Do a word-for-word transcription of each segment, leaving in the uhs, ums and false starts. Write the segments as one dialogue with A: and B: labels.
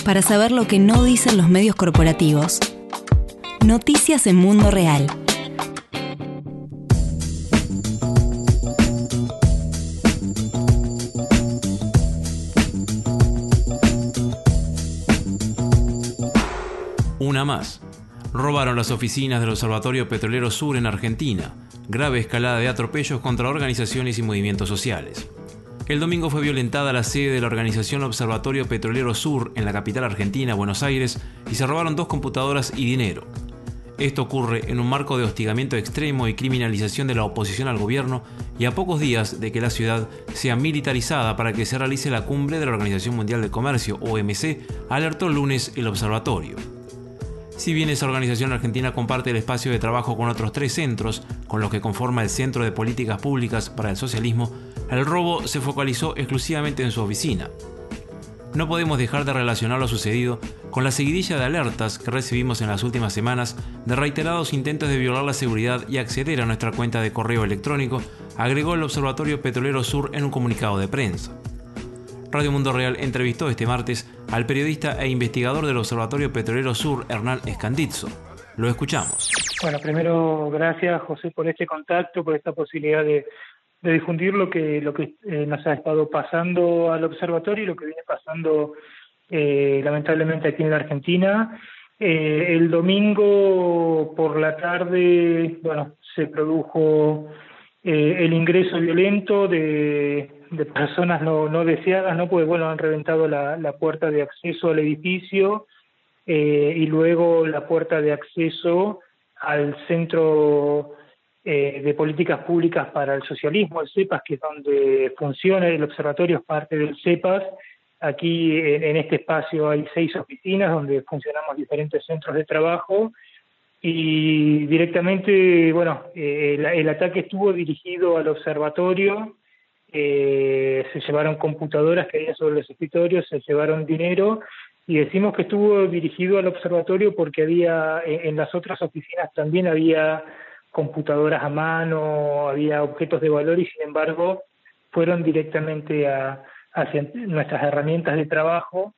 A: Para saber lo que no dicen los medios corporativos. Noticias en Mundo Real.
B: Una más. Robaron las oficinas del Observatorio Petrolero Sur en Argentina. Grave escalada de atropellos contra organizaciones y movimientos sociales. El domingo fue violentada la sede de la organización Observatorio Petrolero Sur en la capital argentina, Buenos Aires, y se robaron dos computadoras y dinero. Esto ocurre en un marco de hostigamiento extremo y criminalización de la oposición al gobierno y a pocos días de que la ciudad sea militarizada para que se realice la cumbre de la Organización Mundial del Comercio, O M C, alertó el lunes el observatorio. Si bien esa organización argentina comparte el espacio de trabajo con otros tres centros, con los que conforma el Centro de Políticas Públicas para el Socialismo, el robo se focalizó exclusivamente en su oficina. No podemos dejar de relacionar lo sucedido con la seguidilla de alertas que recibimos en las últimas semanas de reiterados intentos de violar la seguridad y acceder a nuestra cuenta de correo electrónico, agregó el Observatorio Petrolero Sur en un comunicado de prensa. Radio Mundo Real entrevistó este martes al periodista e investigador del Observatorio Petrolero Sur, Hernán Escandizzo. Lo escuchamos.
C: Bueno, primero, gracias, José, por este contacto, por esta posibilidad de, de difundir lo que lo que eh, nos ha estado pasando al observatorio y lo que viene pasando eh, lamentablemente aquí en la Argentina. Eh, el domingo por la tarde, bueno, se produjo eh, el ingreso violento de... de personas no, no deseadas, ¿no? Porque, bueno, han reventado la, la puerta de acceso al edificio eh, y luego la puerta de acceso al Centro eh, de Políticas Públicas para el Socialismo, el CEPAS, que es donde funciona el observatorio, es parte del CEPAS. Aquí en, en este espacio hay seis oficinas donde funcionamos diferentes centros de trabajo y directamente, bueno, eh, el, el ataque estuvo dirigido al observatorio. Eh, se llevaron computadoras que había sobre los escritorios, se llevaron dinero y decimos que estuvo dirigido al observatorio porque había en, en las otras oficinas también había computadoras a mano, había objetos de valor y sin embargo fueron directamente a, hacia nuestras herramientas de trabajo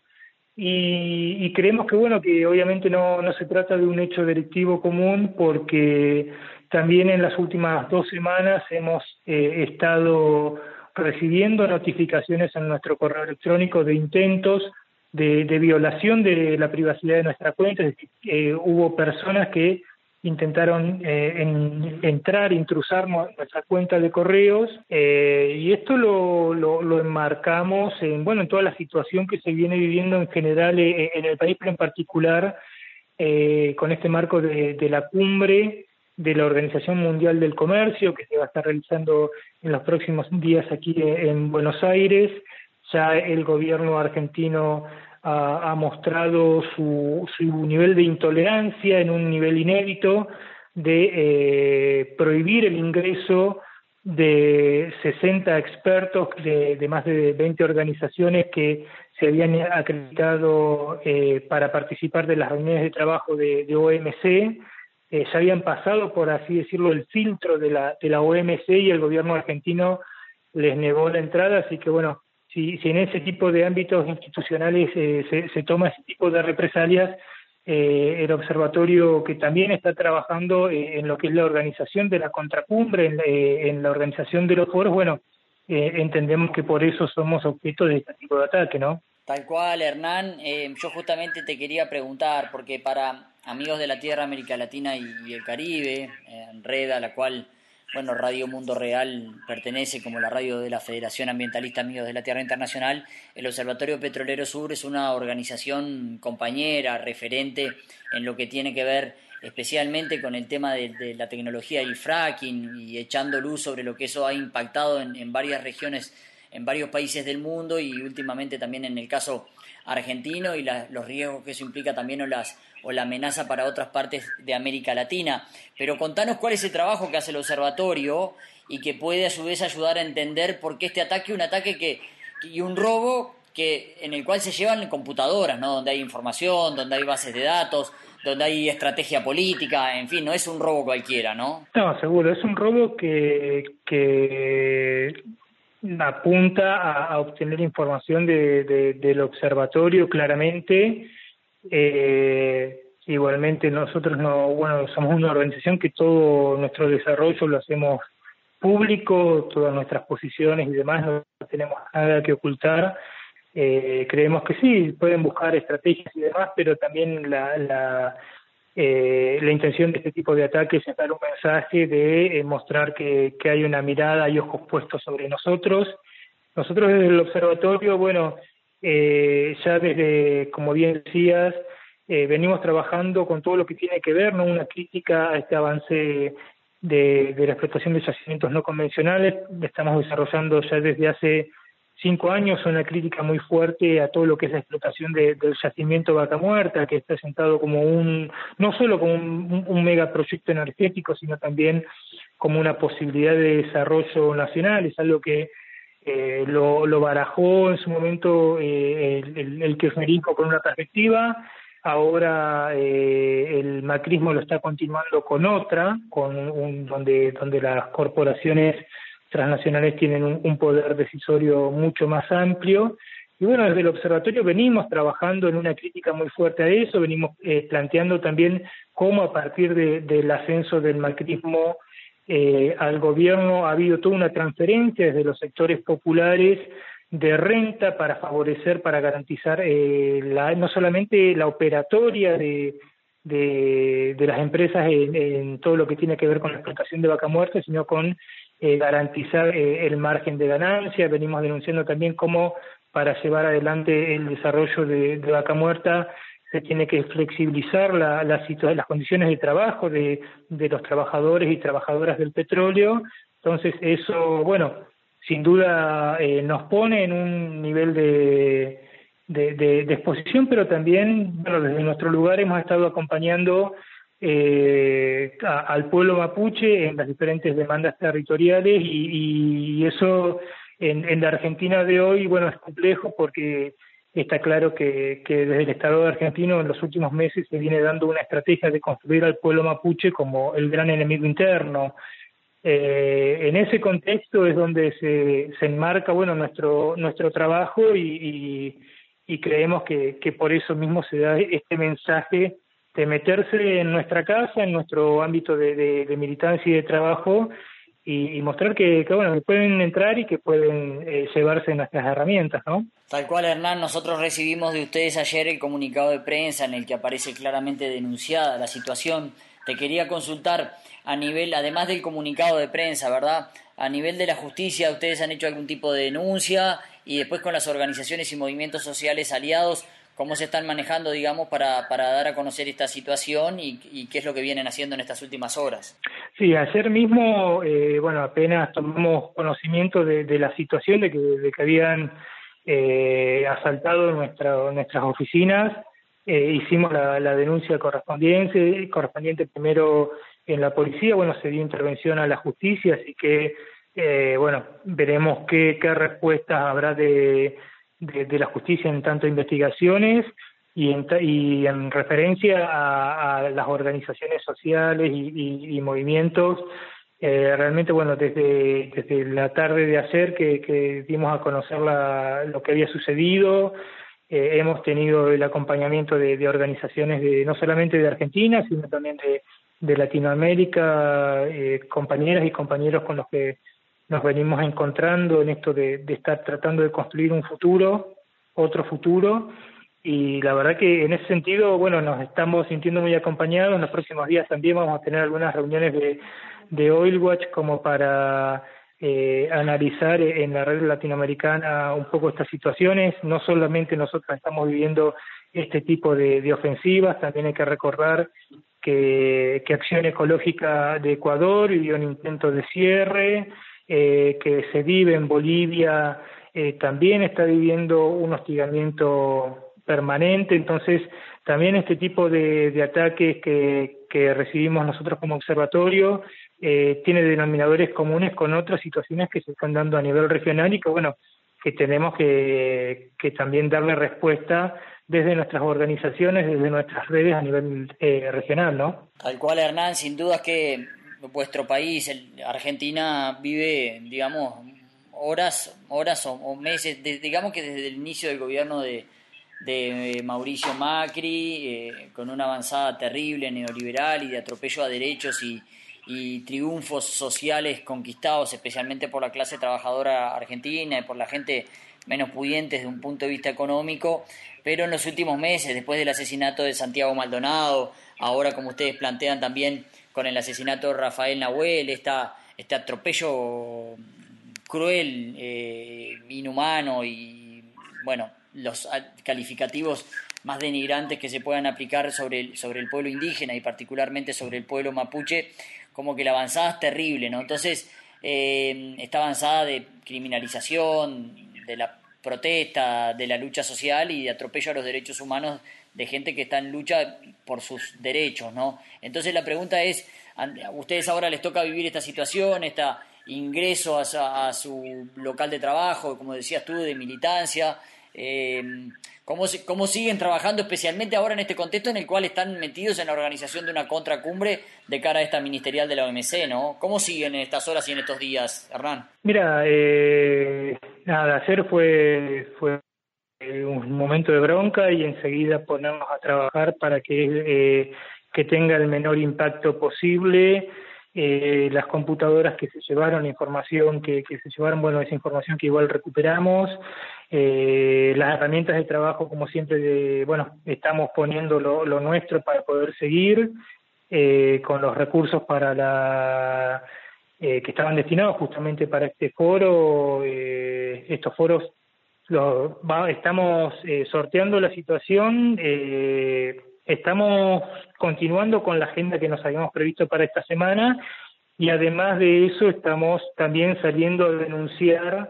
C: y, y creemos que bueno que obviamente no, no se trata de un hecho delictivo común porque también en las últimas dos semanas hemos eh, estado recibiendo notificaciones en nuestro correo electrónico de intentos de, de violación de la privacidad de nuestra cuenta, es decir, eh, hubo personas que intentaron eh, en, entrar, intrusar nuestra cuenta de correos, eh, y esto lo, lo, lo enmarcamos en, bueno, en toda la situación que se viene viviendo en general eh, en el país, pero en particular eh, con este marco de, de la cumbre de la Organización Mundial del Comercio, que se va a estar realizando en los próximos días aquí en Buenos Aires. Ya el gobierno argentino ha, ha mostrado su, su nivel de intolerancia en un nivel inédito de eh, prohibir el ingreso de sesenta expertos de, de más de veinte organizaciones que se habían acreditado eh, para participar de las reuniones de trabajo de, de O M C. Eh, ya habían pasado, por así decirlo, el filtro de la de la O M C y el gobierno argentino les negó la entrada, así que bueno, si, si en ese tipo de ámbitos institucionales eh, se, se toma ese tipo de represalias, eh, el observatorio que también está trabajando eh, en lo que es la organización de la contracumbre, en, eh, en la organización de los foros, bueno, eh, entendemos que por eso somos objeto de este tipo de ataque, ¿no?
D: Tal cual, Hernán. Eh, yo justamente te quería preguntar, porque para Amigos de la Tierra, América Latina y, y el Caribe, eh, Red, a la cual, bueno, Radio Mundo Real pertenece como la radio de la Federación Ambientalista Amigos de la Tierra Internacional, el Observatorio Petrolero Sur es una organización compañera, referente en lo que tiene que ver especialmente con el tema de, de la tecnología y el fracking y echando luz sobre lo que eso ha impactado en, en varias regiones, en varios países del mundo y últimamente también en el caso argentino y la, los riesgos que eso implica también o, las, o la amenaza para otras partes de América Latina. Pero contanos cuál es el trabajo que hace el observatorio y que puede a su vez ayudar a entender por qué este ataque, un ataque que y un robo que en el cual se llevan computadoras, ¿no? Donde hay información, donde hay bases de datos, donde hay estrategia política, en fin, no es un robo cualquiera, ¿no?
C: No, seguro, es un robo que, que apunta a, a obtener información de, de, del observatorio claramente. Eh, igualmente nosotros no, bueno, somos una organización que todo nuestro desarrollo lo hacemos público, todas nuestras posiciones y demás, no tenemos nada que ocultar. Eh, creemos que sí, pueden buscar estrategias y demás, pero también la, la, eh, la intención de este tipo de ataques es dar un mensaje de eh, mostrar que, que hay una mirada y ojos puestos sobre nosotros. Nosotros desde el observatorio, bueno, eh, ya desde, como bien decías, eh, venimos trabajando con todo lo que tiene que ver, ¿no? Una crítica a este avance de, de la explotación de yacimientos no convencionales. Estamos desarrollando ya desde hace cinco años una crítica muy fuerte a todo lo que es la explotación de, del yacimiento Vaca Muerta, que está sentado como un, no solo como un, un megaproyecto energético, sino también como una posibilidad de desarrollo nacional. Es algo que eh, lo, lo barajó en su momento eh, el, el, el kirchnerismo con una perspectiva. Ahora eh, el macrismo lo está continuando con otra, con un, donde, donde las corporaciones transnacionales tienen un, un poder decisorio mucho más amplio. Y bueno, desde el observatorio venimos trabajando en una crítica muy fuerte a eso, venimos eh, planteando también cómo a partir de, del ascenso del macrismo eh, al gobierno ha habido toda una transferencia desde los sectores populares de renta para favorecer, para garantizar eh, la, no solamente la operatoria de, de, de las empresas en, en todo lo que tiene que ver con la explotación de Vaca Muerta, sino con eh, garantizar eh, el margen de ganancia. Venimos denunciando también cómo para llevar adelante el desarrollo de, de Vaca Muerta se tiene que flexibilizar la, la situa- las condiciones de trabajo de, de los trabajadores y trabajadoras del petróleo. Entonces eso, bueno, sin duda eh, nos pone en un nivel de, de, de, de exposición, pero también, bueno, desde nuestro lugar hemos estado acompañando eh, a, al pueblo mapuche en las diferentes demandas territoriales y, y eso en, en la Argentina de hoy, bueno, es complejo porque está claro que, que desde el Estado argentino en los últimos meses se viene dando una estrategia de construir al pueblo mapuche como el gran enemigo interno. Eh, en ese contexto es donde se, se enmarca bueno nuestro nuestro trabajo y, y, y creemos que, que por eso mismo se da este mensaje de meterse en nuestra casa, en nuestro ámbito de, de, de militancia y de trabajo y, y mostrar que, que bueno que pueden entrar y que pueden eh, llevarse nuestras herramientas, ¿no?
D: Tal cual, Hernán, nosotros recibimos de ustedes ayer el comunicado de prensa en el que aparece claramente denunciada la situación. Te quería consultar a nivel, además del comunicado de prensa, ¿verdad? A nivel de la justicia, ¿ustedes han hecho algún tipo de denuncia? Y después con las organizaciones y movimientos sociales aliados, ¿cómo se están manejando, digamos, para, para dar a conocer esta situación y, y qué es lo que vienen haciendo en estas últimas horas?
C: Sí, ayer mismo, eh, bueno, apenas tomamos conocimiento de, de la situación, de que, de que habían eh, asaltado nuestra, nuestras oficinas, eh, hicimos la, la denuncia correspondiente, correspondiente primero en la policía, bueno, se dio intervención a la justicia, así que, eh, bueno, veremos qué, qué respuestas habrá de, de, de la justicia en tanto investigaciones y en, y en referencia a, a las organizaciones sociales y, y, y movimientos. Eh, realmente, bueno, desde, desde la tarde de ayer que, que dimos a conocer la, lo que había sucedido, eh, hemos tenido el acompañamiento de, de organizaciones de no solamente de Argentina, sino también de de Latinoamérica, eh, compañeras y compañeros con los que nos venimos encontrando en esto de, de estar tratando de construir un futuro, otro futuro, y la verdad que en ese sentido, bueno, nos estamos sintiendo muy acompañados. En los próximos días también vamos a tener algunas reuniones de, de Oil Watch como para eh, analizar en la red latinoamericana un poco estas situaciones. No solamente nosotros estamos viviendo este tipo de, de ofensivas, también hay que recordar que, que Acción Ecológica de Ecuador vivió un intento de cierre, eh, que se vive en Bolivia, eh, también está viviendo un hostigamiento permanente. Entonces también este tipo de, de ataques que, que recibimos nosotros como observatorio eh, tiene denominadores comunes con otras situaciones que se están dando a nivel regional y que bueno, que tenemos que, que también darle respuesta desde nuestras organizaciones, desde nuestras redes a nivel eh, regional, ¿no?
D: Tal cual, Hernán, sin duda que vuestro país, el, Argentina, vive, digamos, horas, horas o, o meses, de, digamos que desde el inicio del gobierno de, de Mauricio Macri, eh, con una avanzada terrible neoliberal y de atropello a derechos y, y triunfos sociales conquistados, especialmente por la clase trabajadora argentina y por la gente menos pudiente desde un punto de vista económico, pero en los últimos meses, después del asesinato de Santiago Maldonado, ahora como ustedes plantean también con el asesinato de Rafael Nahuel, esta, este atropello cruel, eh, inhumano y, bueno, los calificativos más denigrantes que se puedan aplicar sobre el, sobre el pueblo indígena y particularmente sobre el pueblo mapuche, como que la avanzada es terrible, ¿no? Entonces, eh, esta avanzada de criminalización, de la protesta, de la lucha social y de atropello a los derechos humanos de gente que está en lucha por sus derechos, ¿no? Entonces la pregunta es, a ustedes ahora les toca vivir esta situación, este ingreso a, a su local de trabajo, como decías tú, de militancia, eh, ¿cómo, ¿cómo siguen trabajando especialmente ahora en este contexto en el cual están metidos en la organización de una contracumbre de cara a esta ministerial de la O M C, ¿no? ¿Cómo siguen en estas horas y en estos días, Hernán?
C: Mira, eh, nada, ayer fue, fue un momento de bronca y enseguida ponernos a trabajar para que, eh, que tenga el menor impacto posible. Eh, las computadoras que se llevaron, la información que, que se llevaron, bueno, esa información que igual recuperamos, eh, las herramientas de trabajo, como siempre, de, bueno, estamos poniendo lo, lo nuestro para poder seguir, eh, con los recursos para la eh, que estaban destinados justamente para este foro. Eh, estos foros los va, estamos eh, sorteando la situación. Eh, Estamos continuando con la agenda que nos habíamos previsto para esta semana y además de eso estamos también saliendo a denunciar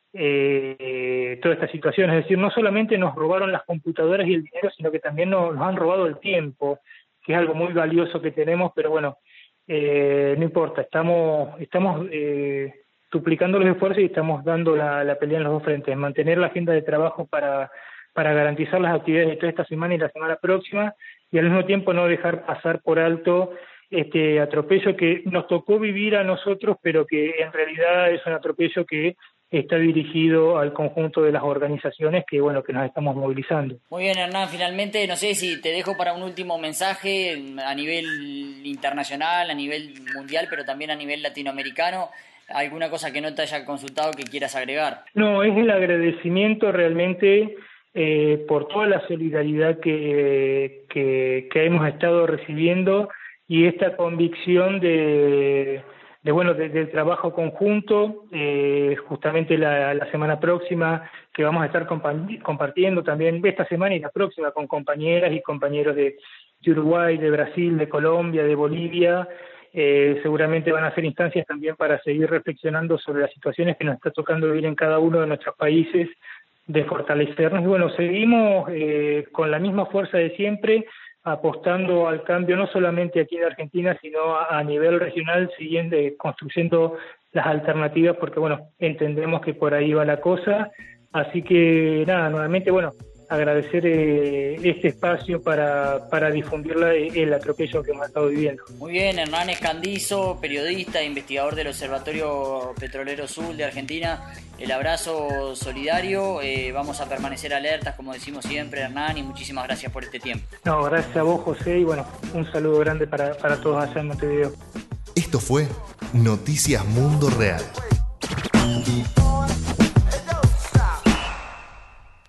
C: eh, toda esta situación. Es decir, no solamente nos robaron las computadoras y el dinero, sino que también nos, nos han robado el tiempo, que es algo muy valioso que tenemos, pero bueno, eh, no importa, estamos, estamos eh, duplicando los esfuerzos y estamos dando la, la pelea en los dos frentes, mantener la agenda de trabajo para... para garantizar las actividades de toda esta semana y la semana próxima, y al mismo tiempo no dejar pasar por alto este atropello que nos tocó vivir a nosotros, pero que en realidad es un atropello que está dirigido al conjunto de las organizaciones que, bueno, que nos estamos movilizando.
D: Muy bien, Hernán, finalmente, no sé si te dejo para un último mensaje a nivel internacional, a nivel mundial, pero también a nivel latinoamericano. ¿Alguna cosa que no te haya consultado que quieras agregar?
C: No, es el agradecimiento realmente Eh, por toda la solidaridad que, que, que hemos estado recibiendo y esta convicción de, de bueno de, del trabajo conjunto, eh, justamente la, la semana próxima que vamos a estar compa- compartiendo también esta semana y la próxima con compañeras y compañeros de, de Uruguay, de Brasil, de Colombia, de Bolivia. Eh, seguramente van a ser instancias también para seguir reflexionando sobre las situaciones que nos está tocando vivir en cada uno de nuestros países, de fortalecernos. Y bueno, seguimos eh, con la misma fuerza de siempre, apostando al cambio no solamente aquí en Argentina, sino a, a nivel regional, siguiendo, eh, construyendo las alternativas, porque bueno, entendemos que por ahí va la cosa. Así que nada, nuevamente, bueno, agradecer eh, este espacio para, para difundir la, el atropello que hemos estado viviendo.
D: Muy bien, Hernán Escandizo, periodista e investigador del Observatorio Petrolero Sur de Argentina. El abrazo solidario, eh, vamos a permanecer alertas, como decimos siempre, Hernán, y muchísimas gracias por este tiempo.
C: No, gracias a vos, José, y bueno, un saludo grande para, para todos allá en Montevideo.
E: Esto fue Noticias Mundo Real.